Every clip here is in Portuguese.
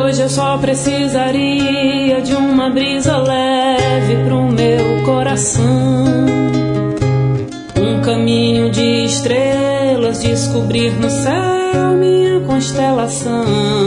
Hoje eu só precisaria de uma brisa leve pro meu coração, um caminho de estrelas, descobrir no céu minha constelação.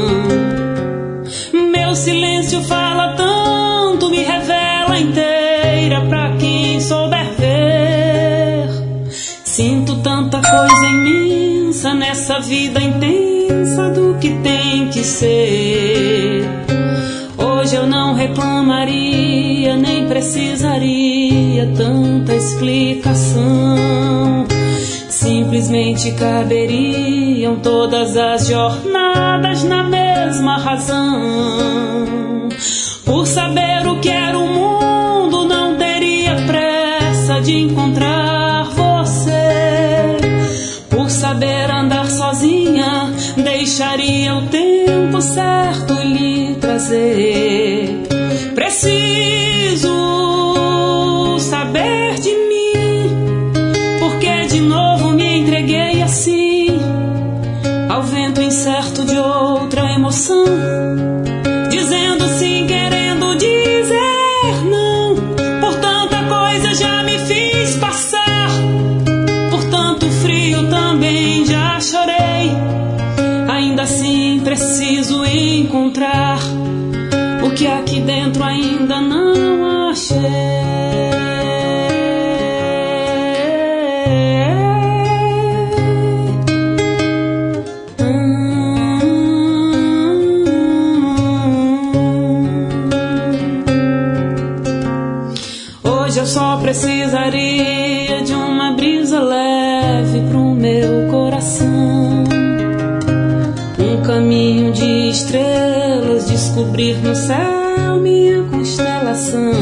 Meu silêncio fala tanto, me revela inteira pra quem souber ver. Sinto tanta coisa imensa nessa vida intensa do que tem que ser. Hoje eu não reclamaria, nem precisaria tanta explicação. Simplesmente caberiam todas as jornadas na mesma razão. Por saber o que era o mundo, não teria pressa de encontrar você. Por saber andar sozinha, deixaria o tempo certo lhe trazer. Preciso saber de mim, porque de novo me entreguei assim ao vento incerto de outra emoção, dizendo sim, querendo dizer não. Por tanta coisa já me fiz passar, por tanto frio também já chorei. Ainda assim preciso encontrar o que aqui dentro ainda não achei. Hoje eu só precisaria de uma brisa leve pro meu coração, um caminho de estrelas, descobrir no céu minha constelação.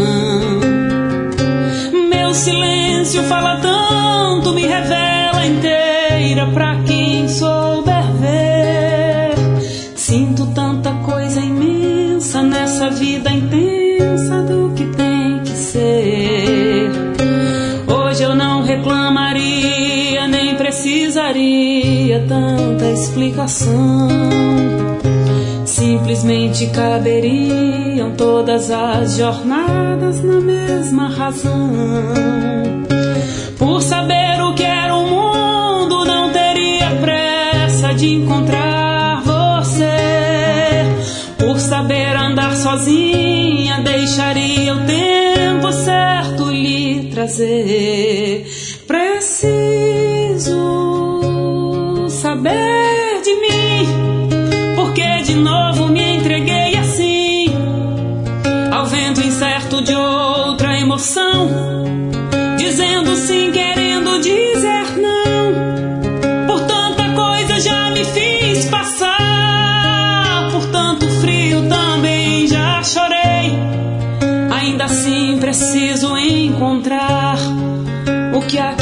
Meu silêncio fala tanto, me revela inteira pra quem souber ver. Sinto tanta coisa imensa nessa vida intensa do que tem que ser. Hoje eu não reclamaria, nem precisaria tanta explicação. Simplesmente caberiam todas as jornadas na mesma razão. Por saber o que era o mundo, não teria pressa de encontrar você. Por saber andar sozinha, deixaria o tempo certo lhe trazer. Preciso saber de mim, porque de novo me entreguei assim ao vento incerto de outra emoção, dizendo sim, querendo dizer não. Por tanta coisa já me fiz passar, por tanto frio também já chorei. Ainda assim preciso encontrar o que aqui